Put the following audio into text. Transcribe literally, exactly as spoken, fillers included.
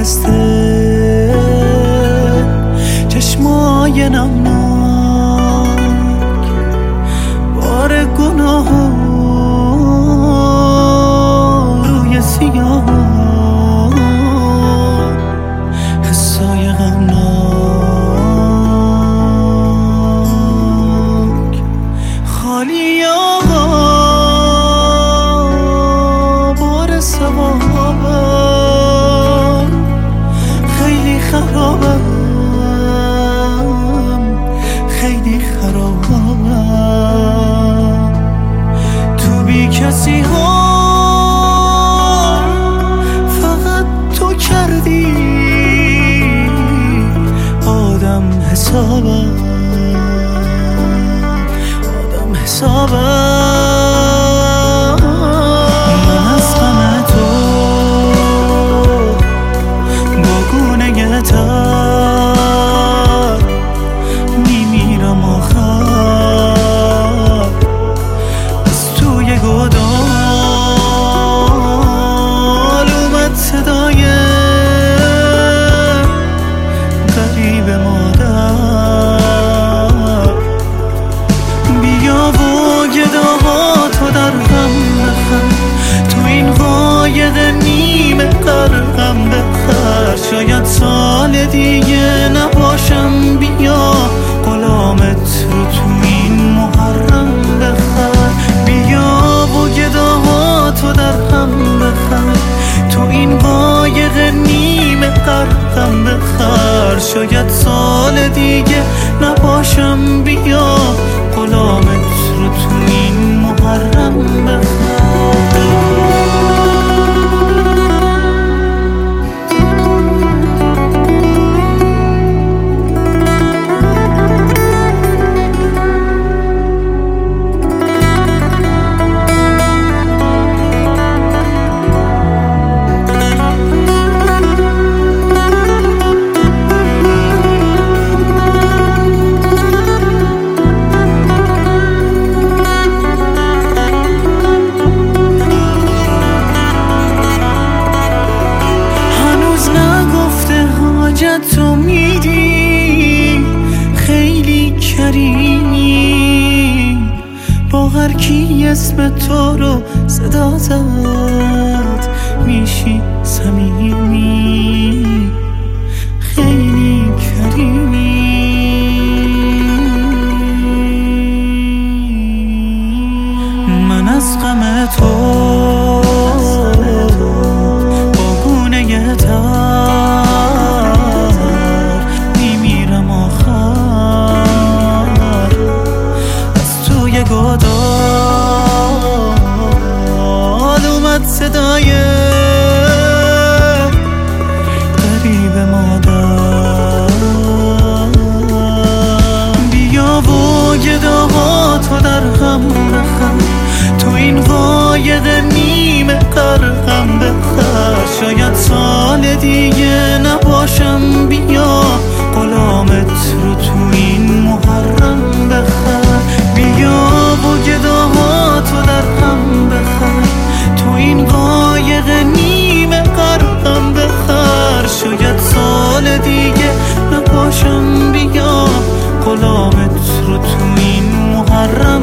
بسته، چشمای نمناک بار گناه روی سیاه، حسای غمناک خالی آقا بار سوابم، خیلی خرابم خیلی خرابم، تو بی کسی ها فقط تو کردی آدم حسابم، آدم حسابم. من از غم تو با گونه تر میمیرم آخر، از توی گودال اومد صدای غریب مادر، بیا و گداهاتو در غم بخر، تو این قایق نیمه غرقم بخر، شاید سال دیگه نباشم، بیا غلامت رو تو این محرم بخر، بیا و گداهاتو در غم بخر، تو این قایق نیمه غرقم بخر، شاید سال دیگه نباشم، بیا غلامت رو تو این محرم بخر. تو میدی خیلی کریمی، با هر کی اسم تو رو صدا زد میشی صمیمی، خیلی کریمی. من از غم تو با گونه تر گودال اومد صدای غریب مادر، بیا و گداهاتو در غم بخر، تو این قایق نیمه غرقم بخر، شاید سال دیگه نباشم، بیا غلامت رو تو این محرم بخر، بیا و گداهاتو در غم بخر، تو این قایق نیمه غرقم بخر، شاید سال دیگه نباشم، بیا غلامت رو تو این محرم